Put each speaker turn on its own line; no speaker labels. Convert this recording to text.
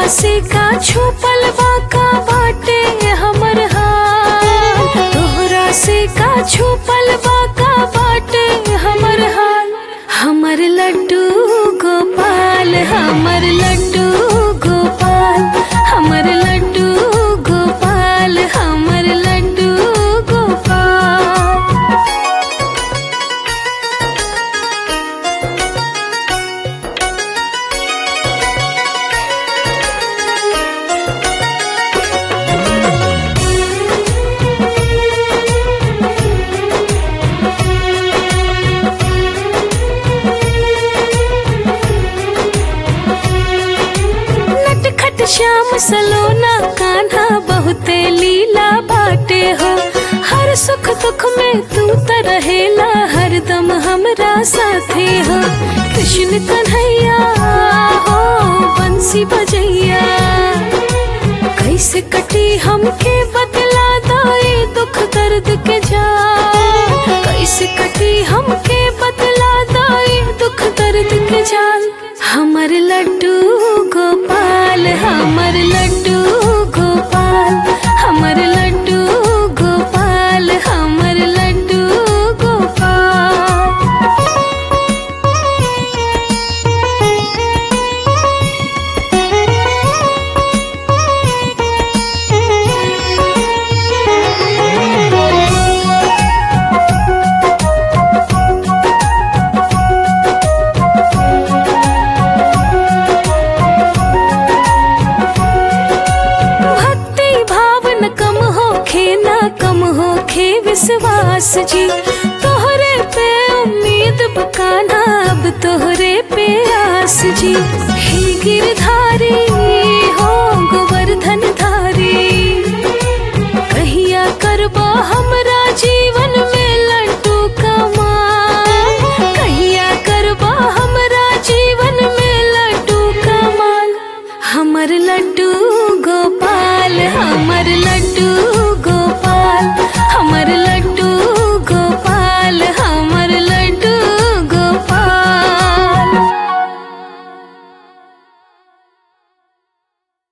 से का छुपल बाका बाटे हमर हाल, तोहरा से का छुपल बाका बाटे हमर हाल। हमर लड्डू गोपाल, हमर लड्डू गोपाल, हमर लड्डू गोपाल, हमर लड्डू गोपाल। श्याम सलोना कान्हा बहुते लीला बाटे हो, हर सुख दुख में तू त रहेला हरदम हमरा साथे हो। कृष्ण कन्हैया हो बंसी बजैया, कैसे कटी हमके बतला दाए दुख दर्द के जाल, कैसे कटी हमके बतला दाए दुख दर्द के जाल। हमर लड्डू गोपाल, हमर लड्डू गोपाल, हमर लड्डू गोपाल, हमर लड्डू गोपाल। कम होखे विश्वास जी, तोहरे पे उम्मीद बकाना अब तोहरे पे आस जी। हे गिरधारी हो गोवर्धन धारी, कहिया करबा हमरा जीवन में लड्डू कमाल, कहिया करबा हमरा जीवन में लड्डू कमाल। हमर लड्डू